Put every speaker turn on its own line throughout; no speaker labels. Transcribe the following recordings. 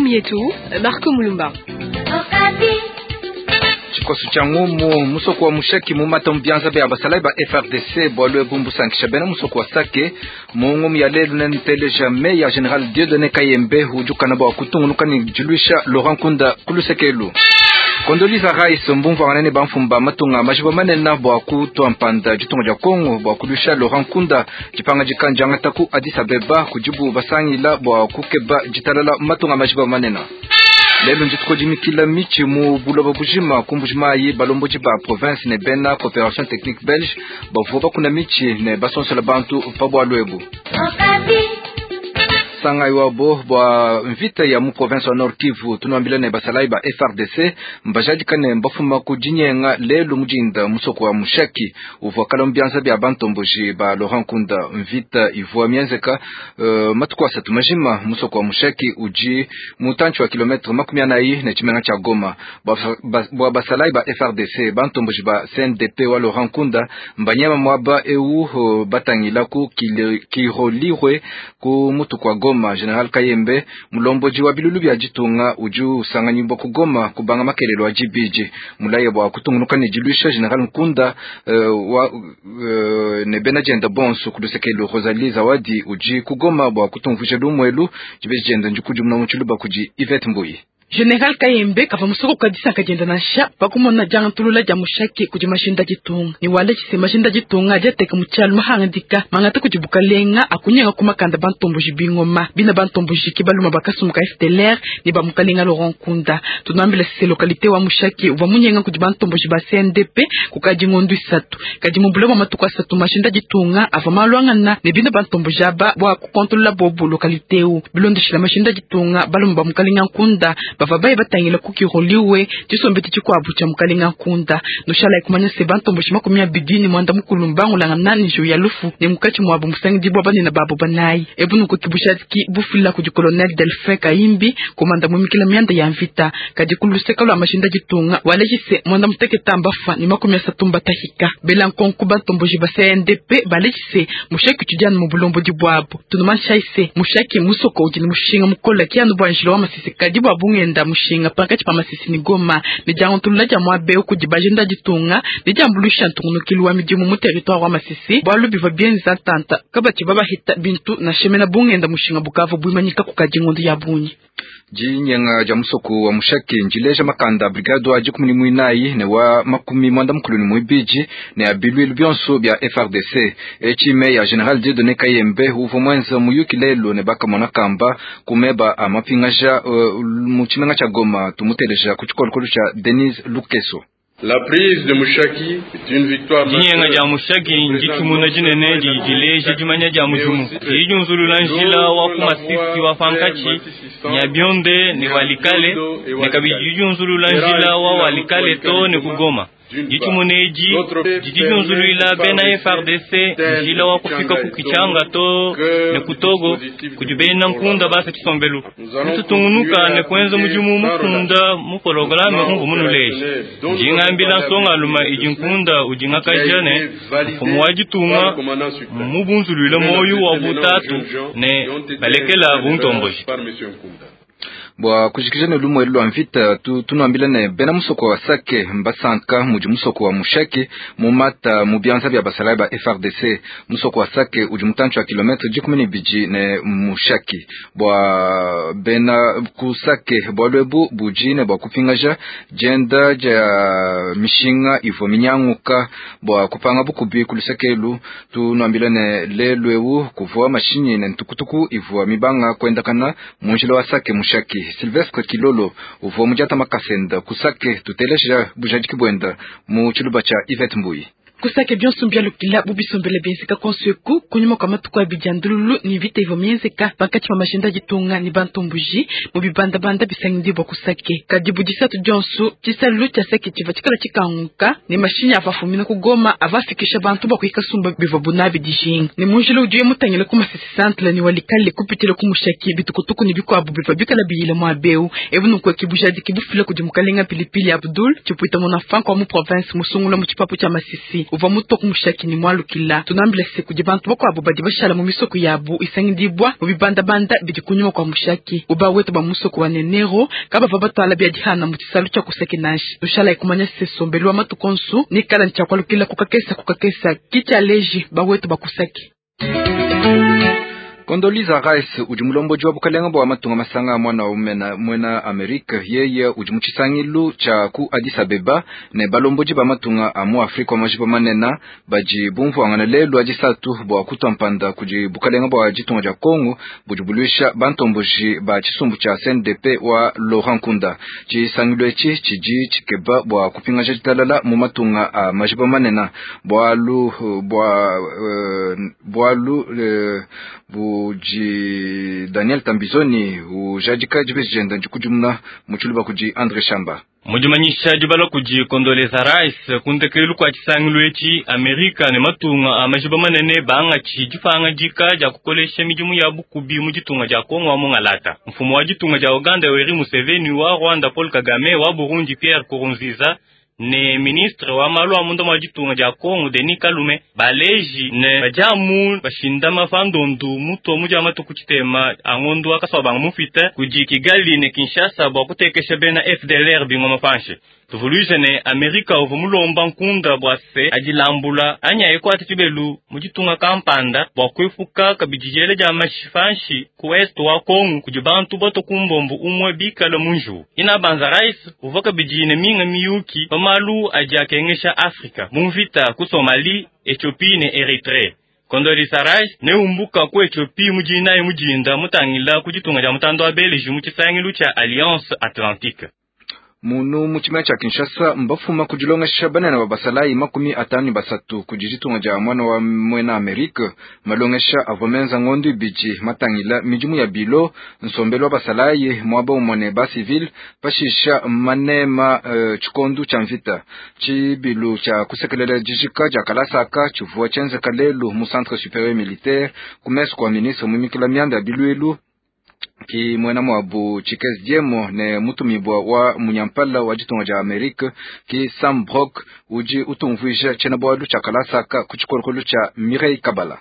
yetu Marco Mulumba.
Chikosu changumu musoko wa mushaki mumata mbianza bya basalai ba FRDC bolwe bumbu sankisha bena musoko wa sake mungu myalelu nentele jamais ya General Dieudonné Kayembe hujukana ba kutungunuka ni Julisha Laurent Kunda kulusekelu Kondoliza Rais mbumvu wanene bamfumba matunga majiba manena bwa kutwa mpanda jitunga ja Kongo bwa kulusha Laurent Kunda jipanga jikanja ngataku Addis Abeba kujibu basangila bwa kukeba jitalala matunga majiba manena lelo njituko jimikila michi mu buloba bujima kumbujima yi balomboji ba province ne bena coopération technique belge bavuba kuna michi ne basonsola bantu pabwa lwebu sanga iwabo bwa mvita ya mu province wa Nord Kivu tunambila ne basalai ba FRDC mbajaji kane mbafuma kujinyenga lelo mujinda musoko wa mushaki uvakala mbianza bya bantomboji ba Laurent Kunda mvita ivua mienzeka matukwa satu majima musoko wa mushaki uji mutanchi wa kilometre makumia na hii na chimenga cha Goma bwa basalai ba FRDC bantomboji ba CNDP wa Laurent Kunda mbanyama mwaba EU batangila ku kirolirwe ku mutu kwa Goma General Kayembe mulomboji wa bilulu bya jitunga uju usanga nyimbo kugoma kubanga makelelo wa jibiji mulaye bwa kutungunuka ni Julisha General Nkunda ne benagenda bonso kudusekelo Rosalie Zawadi uji kugoma bwa kutungvuje lumwelu jibejenda njukuju mna mchuluba kuji Yvette Mbuyi
General Kayembe kava musoko kadisa kagenda na sha bakumona janga tulula ja mushaki kuji mashinda jitunga ni wale chise mashinda jitunga jateka muchalu mahangandika mangata kujibuka lenga akunyenga kumakanda bantomboji bingoma bina bantomboji kibaluma bakasumuka FDLR ni bamukalenga Laurent Kunda tunambila sise lokalite wa mushaki uva munyenga kuji bantomboji ba CNDP kukaji ngondu isatu kaji mubulama matuka satu mashinda jitunga ava malwangana ne bina bantomboji aba bwa kukontrola bobo lokalite u bilondishila mashinda jitunga baluma bamukalenga Kunda bavabaye batangila kukiroliwe tisombeti chikwabu cha mukalenga Kunda noshala ikumanya sebantomboji makumia bidini mwanda mukulumbangu langa nani jo ya lufu ne mukachi mwabu musangi dibwa bani na babu banai ebunu kukibushatiki bufila kuji Colonel Delphin Kayimbi komanda mumikila mianda ya mvita kaji kulusekalo amashinda jitunga walejise mwanda muteke tambafa ni makumia satumba tahika bela nkonku bantomboji ba CNDP balejise mushaki chujana mubulombo dibwabo tunumansha ise mushaki musoko ujini mushinga mukola kianu bwanjilo wa masisi kadibwa bunge nda mushinga pakati pa masisi ni Goma ni jango tululaja mwabe ukujibajenda jitunga ni jambulusha ntungunukilu wa midimu mu territoire wa masisi bwalu biva bien zatanta kabati baba hita bintu na shemena bunge nda mushinga Bukavu buimanyika kukajingondu ya bunyi jinyenga ja musoko wa mushaki njileja makanda brigade wa jikumuni muinayi ne wa makumi mwanda mkuluni muibiji ne abilu byonso bya FRDC echime ya General Dieudonné Kayembe uvo mwenza muyuki lelo ne baka monakamba kumeba amapingaja muchimenga cha Goma tumuteleja kuchikolokolo cha Denise Lukeso.
La prise de Mushaki est une victoire.
Jinyenga ja Mushaki njikimuna jinene jijileje jimanya ja mujumu. Jijunzululanjila wa kumasisi wa fankachi nyabionde ni walikale ne kabijunzululanjila wa walikale to ne kugoma. Jichumuneji jijunzulila bena FRDC njila wa kufika kukichanga to ne kutogo kujibena Nkunda basa chisombelu tutungunuka ne kwenza mujumu mukunda mu programe ungu munuleji jingambila songa luma ijinkunda ujinga kajane kumwajitunga mubunzulila moyo wa butatu ne balekela buntomboji
bwa kujikijana lumo ilo amvita tunambila ne bena musoko wa sake mbasanka muji musoko wa mushaki mumata mubianza bya basalai ba FRDC musoko wa sake uji mutancho wa kilometre jikumini biji ne mushaki bwa bena kusake bwa lwebu buji ne bwa kupingaja jenda ja mishinga ifo minyanguka bwa kupanga bukubi kulisekelu tunambila ne le lwebu kuvua mashini ne ntukutuku ifo mibanga kwenda kana munjilo wa sake mushaki Sylvestre Kilolo uvo mujata makasenda kusake tuteleja bujadiki bwenda mu chiluba cha Yvette Mbuyi kusake byonsumbya lukila bubisombele benzika konsueku kunyuma kwa matuko ya bijandululu ni vita hivyo mienzeka pakati wa mashinda jitunga ni bantombuji mubibanda banda bisangindi bwa kusake kadibu jisatu jonsu chisalu cha sake chivatikala chikanguka ni mashinya afafumina kugoma avafikisha bantu bwa kuhika sumba biva bunabi dijing ni munjilo ujuye mutangile kumasisi santle ni walikale kupitile kumushaki bitukutuku ni biku abu biva bikala biyile mwabeu evunu kwa kibujadi kibufila kujimukalenga pilipili Abdul chipuita munafanko wa mu province musungula muchipapu cha masisi
uva muto kumushaki ni mwalukila tunambile se kujibantu bako abo badi bashala mu misoko yabu isangindibwa mu bibanda bijikunyuma kwa mushaki uba wetu ba musoko wa nenero kaba vabatwala byadihana mu tisalu cha kuseke nashi tushala ikumanya se sombelwa matukonsu ni kala ncha kwalukila kukakesa kicha leji ba wetu bakusaki.
Condoleezza Rice ujimulomboji wa bukalenga bwa matunga masanga mwana mwena Amerika yeye ujimuchisangilu cha ku Addis Abeba ne balomboji ba matunga amu Afrika wa majiba manena baji bumfu wanganelelu ajisatu bwa kutampanda kuji bukalenga bwa jitunga ja Kongo bujibuluisha bantomboji ba chisumbu cha CNDP wa Laurent Nkunda chisangilu echi chiji chikeba bwa kupinga jitalala mu matunga majiba manena buji Daniel Tambizoni ujajika jibejenda njukujumna muchuluba kuji Andre Shamba
mujimanyisha jibalo kuji Condoleezza Rice kuntekelu kwa chisangilu echi Amerika ne matunga amajiba manene banga chijifanga jika ja kukolesha mijumu ya bukubi mujitunga ja Kongo wa mungalata mfumo wa jitunga ja Uganda Yoweri Museveni wa Rwanda Paul Kagame wa Burundi Pierre Nkurunziza ne ministre wa malwa mundo majitunga ja Kongo Denis Kalume baleji ne bajamu bashinda mafandondu muto muja matukuchitema angondo akasaba mufita kuji Kigali ne Kinshasa bwa kutekesha bena FDLR bingo mafanshe tuvuluze ne Amerika ovumulomba Nkunda bwase ajilambula anya ekwati tibelu mujitunga kampanda bwa kwefuka kabijijele ja mashifanshi ku west wa Kongo kujibantu boto kumbombu umwe bikala munju ina banza Rice uvoka bijine minga miyuki pamalu ajakengesha Afrika mumvita ku Somali, Ethiopia ne Eritrea. Condoleezza Rice ne umbuka ku Ethiopia mujina mujinda mutangila kujitunga ja mutando abeleji muchisangilu cha Alliance Atlantique.
Munu muchima cha Kinshasa mbafuma kujilonga shabana na babasalai 53 kujijitunga ja mwana wa mwena Amerika malongesha avomenza ngondu biji matangila mijumu ya bilo nsombelo basalai mwaba umone ba civil pashisha manema chikondu cha mvita chibilu cha kusekelela jijika ja kalasaka chuvua chenze kalelu mu centre supérieur militaire kumesu kwa ministre mumikila mianda biluelu ki mwena mwabu Chikez Diemo ne mutumibwa wa munyampala wa jitonga ja Amerika ki Sam Brock uji utumvuisha chena bwa lucha kalasaka kuchikorokolo cha Mireille Kabala.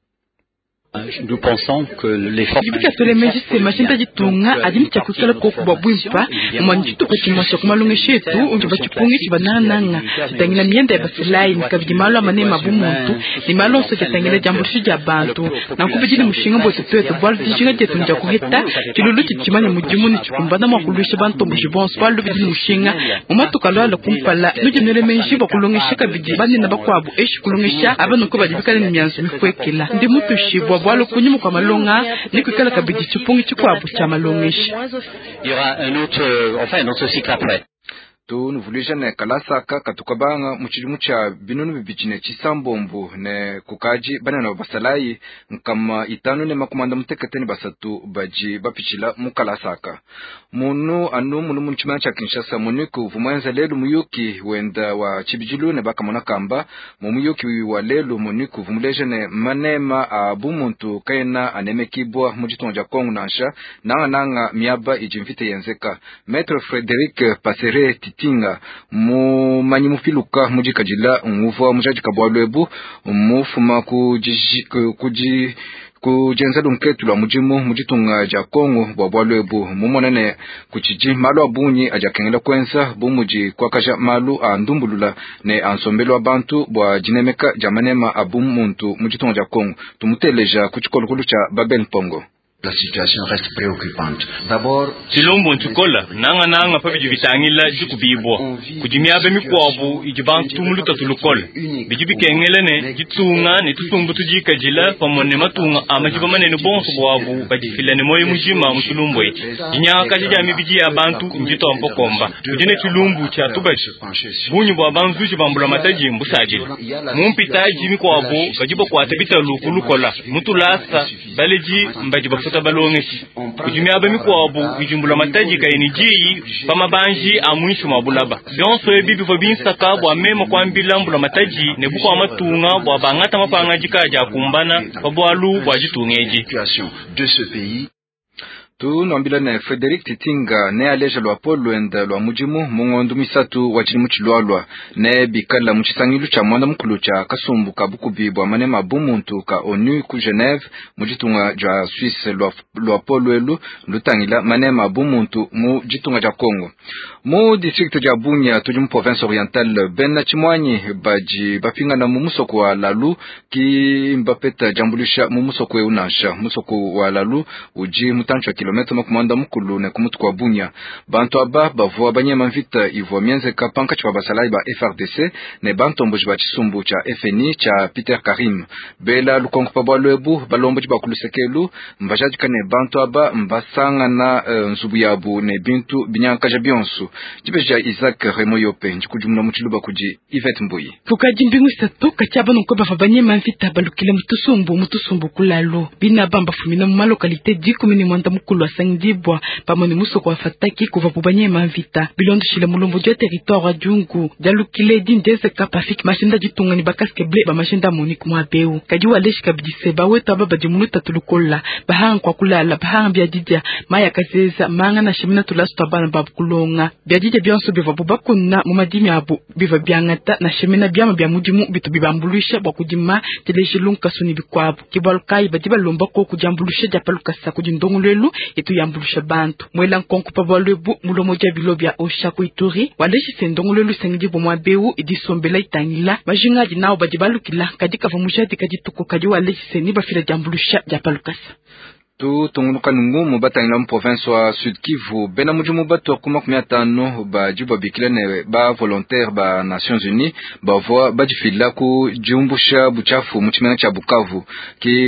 Nous pensons que les forces
Jibika solemeji se machinta jitunga adini cha kusala kwa bwimpa mwanjitu kuchimasha kumalunga shetu unjiba chipungi chibanananga chitangina mienda ya basilai nikabijimalo amanema bumuntu ni malo so chitangina jambushi jabantu na kubijini mushinga mbote peto bwalu tishinga jetu nja kuheta chilulu chichimanya mujimuni chikumbana mwakulusha bantu mbujibonsu bwalu bijini mushinga umatu kalwala kumpala nujinele menji bakulungisha kabijibani na bakwabu eshi kulungisha abanuko bajibikana ni mianzo mikwekela ndi mutu shibwa bwalu kunyumu kwa malonga nikukala kabidi chipungi chikwabu cha malongeshi.
Il y aura un autre cycle après.
Tu nuvulisha ne kalasaka katukabanga muchilimu cha binunu bibichine chisambombu ne kukaji bana na basalai nkama itanu ne makumanda muteketeni basatu baji bapichila mukalasaka munu munchima cha Kinshasa muniku vumwenza lelu muyuki wenda wa chibijilu ne bakamona kamba muyuki wa lelu muniku vumuleje ne manema abumuntu kaina anemekibwa mujitonja Kongo nansha nanga miaba ijimvite yenzeka Maître Frédéric Passeret Tinga mu manyimufiluka mujikajila nguva mujajika bwalwebu mufuma kujenza lunketu la mujitunga ja Kongo bwalwebu mumonene kuchiji malu abunyi ajakengela kwenza bumuji kwakaja malu andumbulula ne ansombelo abantu bwa jinemeka jamanema abumuntu mujitunga ja Kongo tumuteleja kuchikolokulu cha Babel Pongo.
La situation reste préoccupante. D'abord,
silombo ntukola nanga pa bijibitangila jikubibwa kujimiabe mikwabu ijibantu muluta tulukola bijibikengelene jitunga ne tusumbu tujikajila pamone matunga amajiba manene bonso bwabu bajifilane moyo mujima musulumbu eti inyaka jami biji abantu njito ampokomba kujine tulumbu cha tubachi bunyu bwa banzuji bambula mataji mbusajila mumpitaji mikwabu bajiba kwatabita lukulukola mutulasa baleji mbajiba balongeshi kujimia ba mikwabu bijumbula mataji kainiji pamabanji amwishu mabulaba byonso ebibi vobinsaka bwa memo kwambila mbula mataji nebuko amatunga bwa bangata mapanga jikaja kumbana babwalu bwa jitungeji
de ce pays.
Tu nombila ne Frederic Titinga ne aleja lwa polo enda lwa mujimu mungondu misatu wachini muchilwalwa ne bikala muchisangilu cha mwanda mukulu cha kasumbu kabukubi bwa mane mabumuntu ka ONU ku Genève mujitunga ja Suisse lwa polo elu lutangila mane mabumuntu mujitunga ja Congo mu district ja Bunia tuji mu province orientale bena chimwanyi baji bapingana mu musoko wa Lalu ki mbapeta jambulisha mu musoko eunasha musoko wa Lalu uji mutanchwa kilomita makumanda mukulu ne kumutu kwa Bunya bantu aba bavua banyema mvita ivua mienze kapanka chwa basalai ba FRDC ne bantu mboji ba chisumbu cha FNI cha Peter Karim bela lukongo pabwa lwebu balomboji ba kulusekelu mbajaji kane bantu aba mbasanga na nzubu yabu ne bintu binyanka jabionsu jibeja Isaac Remoyope njikujumuna mchiluba kuji Yvette Mbuyi
fukaji mbingu satu kachaba nunko bafa banyema mvita balukile mutusumbu kulalo bina bamba fumina mu lokalite dikumini mwanda mukulu wa Sangdibwa pamoni musoko wa Fataki kuva bubanye mavita bilondo shile mulombo dia territoire jungu jalukile dindeze kapafik mashinda jitunga ni bakaske ble ba mashinda Monique Mwabeu kaji waleshi kabidise baweta baba jimuluta tulukola bahang kwa kulala bahang bia didia maya kazeza manga na shimina tulasu tabana babu kulonga bia didia bionso biva bubakuna mumadimi abu biva biangata na shimina biama bia mudimu bitu bibambulisha bakudima telejilunka suni bikwabu kibalkai badiba lomba ko kujambulisha japalukasa kujindongolelu itu yambulisha bantu mwela nkonku pabalwebu mulomoja bilobya osha kuituri waleshi sendongolelu Sangdibwa Mwabeu idisombela itangila majingaji nao badibalukila kadika vamushati kadituko kadi waleshi seni bafila jambulisha japalukasa
tu tungunuka nungu mubatangila mu province wa Sud Kivu bena mujumu batu kuma 15 ba juba bikilene ba volontaire ba Nations Unies ba voa ba difila ku jumbusha buchafu muchimena cha Bukavu ki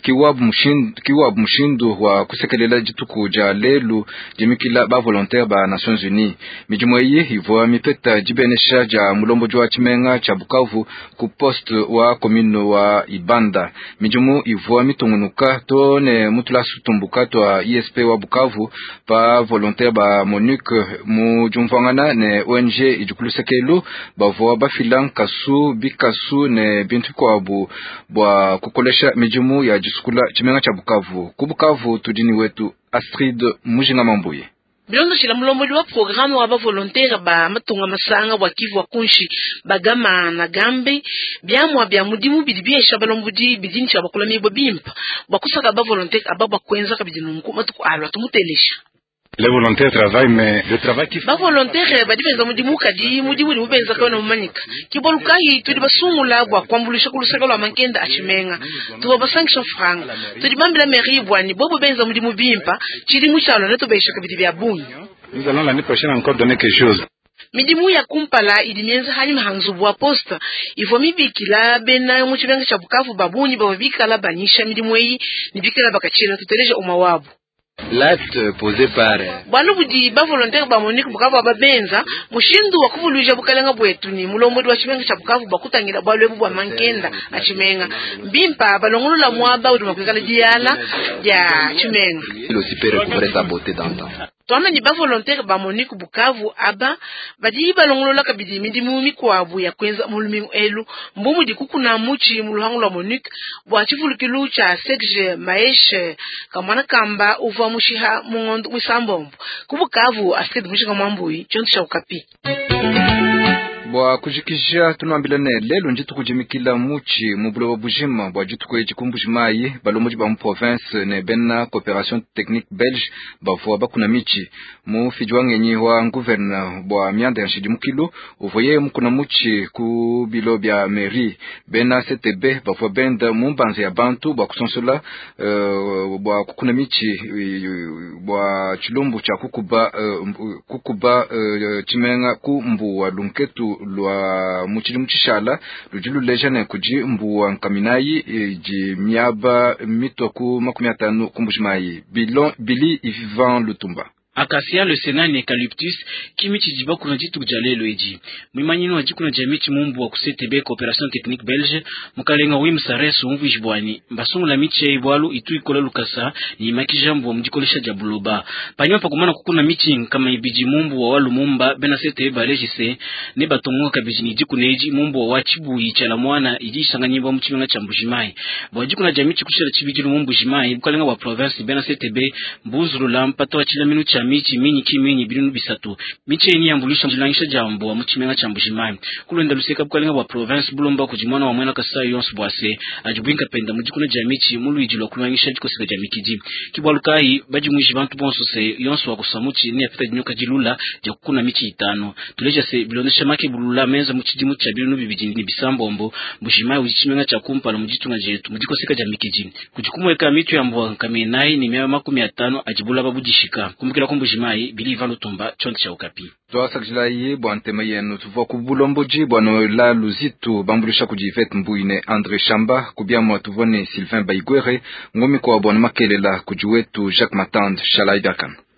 wabu mushindu wa kusekelela jituku ja lelu jimikila ba volontaire ba Nations Unies mijumu yi hivyo mipeta jibenesha ja mulombo jwa chimenga cha Bukavu ku poste wa commune wa Ibanda mijumu hivyo mitungunuka tone la sutumbuka twa ISP wa Bukavu pa volontaire ba Monique mu jumvangana ne ONG ijukulusekelu bavoa bafilan kasu bikasu ne bintu kwa bwa kukolesha mijumu ya jisukula chimenga cha Bukavu ku Bukavu tudini wetu Astrid Mujinga Mambuye
bilondo shila mulombo wa programu wa ba volontaire ba matunga masanga wa Kivu wa kunshi bagama na gambe byamwa bya mudimu bidibiesha balombudi bidini cha bakulami bo bimpa bakusaka ba volontaire ababa kwenza kabidinu mukuma tuku alwa tumutelesha.
Les volontaires travaillent, mais le travail qui
ba volontaire badiveza mudimu kadi mudimu limubenza kwa na manika kibolukai tudi basungula bwa kwambulisha kulusaka lwa mankenda achimenga tuba basanction franc tudi bambila mairie bwani bobo benza mudimu bimpa chiri muchalo neto beisha kabidi bya bunyi.
Nous allons l'année prochaine encore donner quelque chose.
Midimu ya kumpala idimienza hani mahanzubu wa posta ivo mibikila bena muchibenga cha Bukavu babunyi babikala banisha midimu yi nibikila bakachira tuteleje umawabu.
L'acte posé par
banu budi ba volontaire ba Monique Bukavu ababenza mushindu wakuvuluja bukalenga bwetu ni mulombo wa chimenga cha Bukavu bakutangira bwalwebu bwa mankenda achimenga mbimpa balongulula mwaba uduma kwikala diala ya chimenga
le super recouvrer sa beauté d'antan.
Tuama ni ba volontaire ba Monique Bukavu aba badi balongolola kabidi midimu mikwabu ya kwenza mulumimu elu mbumu dikukuna muchi muluhangu la Monique bwa chivulukilu cha Serge Maeshe kamwana kamba uva mushiha mungondu mwisambombo kubukavu Astrid Mujinga Mambuyi chonto cha Okapi.
Bwa kujikisha tunambilane lelo njitu kujimikila muchi mubulo bujima bwa jitu kwe jikumbujimayi balomoji ba mu province ne benna coopération technique belge bavua bakuna michi mu fijwangenyi wa gouverneur bwa mianda nshiji mukilo uvoye mukuna muchi ku bilo bya mairie benna CTB bavua benda mumbanze ya bantu bwa kusonsola bwa kukuna michi bwa chilumbu cha kukuba chimenga ku mbu wa lunketu lwa muchili muchishala lujilu lejane kuji mbuwa nkaminayi ji miaba mitoku 50 kumbujimayi Bili Ivan Lutumba.
Acacia, le Sénat ni eucalyptus kimichi jiba kuna jitu kujalelo eji mwimanyino waji kuna jamichi mumbu wa kusetebe coopération technique belge mukalenga wimsareso mvu jibwani mbasongo la michi ya ibwalu itu ikola lukasa ni makijambu wa mjikolesha jabuloba panywa pakumana kukuna michi kama ibiji mumbu wa walu mumba bena sete balejise ne batongo kabiji ni jiku neji mumbu wa wachibu ichala mwana iji sanganyimba mchimenga chambujimai waji kuna jamichi kushara chibijilu mumbu jimai mukalenga wa province bena setebe mbuzuru la mpato wa chila minu cha michi minyi kiminyi bilinu bisatu michi eni ambulisha mjilangisha jambu wa mchimenga chambujimai kulwenda luseka bukalenga wa province bulomba kujimwana wa mwena kasa yonsu bwase ajubwinka penda mujikuna jamichi mulu ijilo kulwangisha jikoseka jamikiji kibwalukai baji mwishi bantu bonso se yonsu wa kusamuchi ni apita jinyoka jilula jakukuna michi 5 tuleja se bilonesha make bulula menza muchidimu cha bilinu bibijini bisambombo mbushimai ujichimenga cha kumpala mujitunga jetu mujikoseka jamikiji kujikumweka mitu ya mbwa nkamenai ni 500 ajibula babujishika kumukila kumbujimai biliva lutumba chonti cha Okapi.
Twasakjilaye bwantema yenu tuva kubulomboji bwano la luzitu bambulisha kujivet mbuine André Chamba kubiamwa tuvone Sylvain Baigwere ngomi kwa bwana makelela kujuwetu Jacques Matande Shalai Dakan.